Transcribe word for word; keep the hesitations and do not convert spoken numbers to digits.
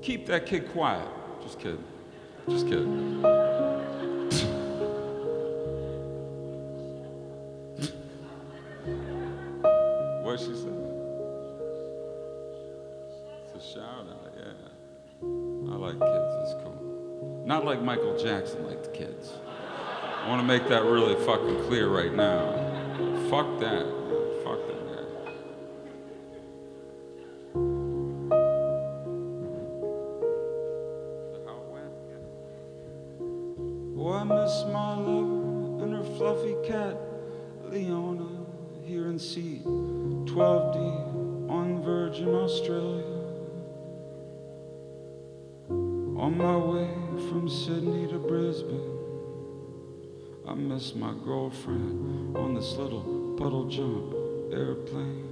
keep that kid quiet. Just kidding. Just kidding. What she said? It's a shout out, yeah. I like kids, it's cool. Not like Michael Jackson liked kids. I want to make that really fucking clear right now. Fuck that. Fuck that guy. How it went? Oh, I miss my lover and her fluffy cat, Leona, here in C twelve D on Virgin Australia. On my way from Sydney to Brisbane, I miss my girlfriend on this little puddle jump airplane.